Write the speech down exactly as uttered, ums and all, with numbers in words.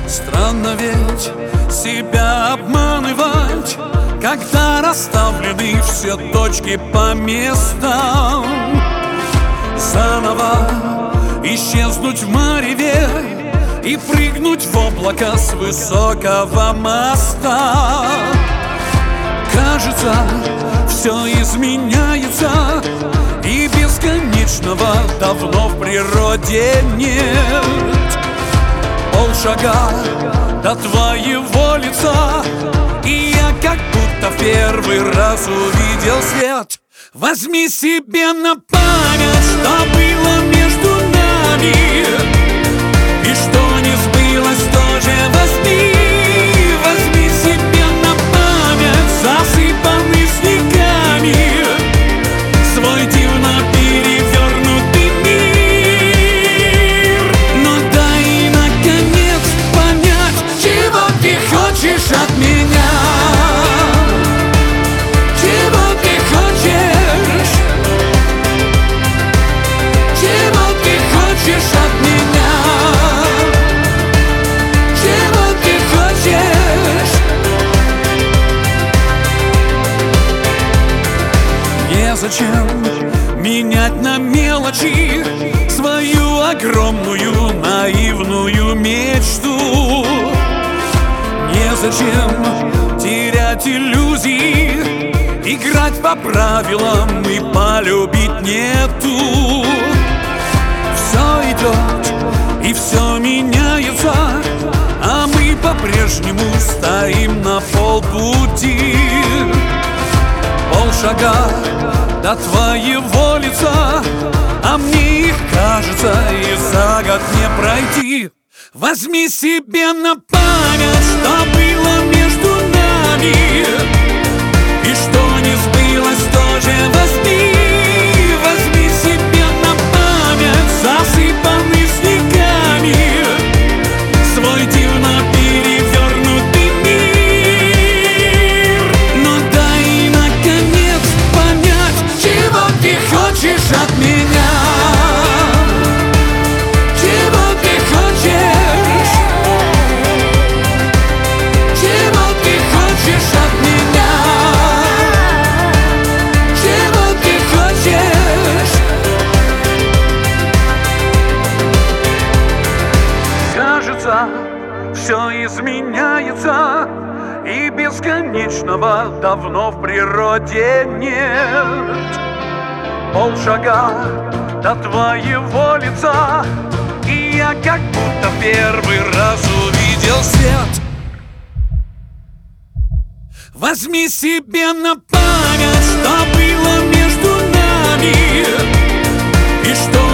Странно ведь себя обманывать, когда расставлены все точки по местам. Заново исчезнуть в мареве и прыгнуть в облака с высокого моста. Кажется, все изменяется, и бесконечного давно в природе нет. Полшага до твоего лица, и я как будто в первый раз увидел свет. Возьми себе на память, что было между нами, и что не сбылось, тоже возьми. Возьми себе на память засыпанный снегами свой дивно перевернутый мир. Но дай наконец понять, чего ты хочешь от меня. Чего ты хочешь? Чего ты хочешь от меня? Чего ты хочешь? Незачем менять на мелочи свою огромную наивную мечту. Незачем терять иллюзии, играть по правилам и полюбить нету. Все идет и все меняется, а мы по-прежнему стоим на полпути. Полшага до твоего лица, а мне их, кажется, и за год не пройти. Возьми себе на память, что было между нами, и что не сбылось, тоже возьми. Возьми себе на память засыпанный снегами свой дивно перевернутый мир. Но дай наконец понять, чего ты хочешь от меня. Чего ты хочешь? Чего ты хочешь от меня? Чего ты хочешь? Кажется, все изменяется, и бесконечного давно в природе нет. Полшага до твоего лица, и я как будто первый раз увидел свет. Возьми себе на память, что было между нами, и что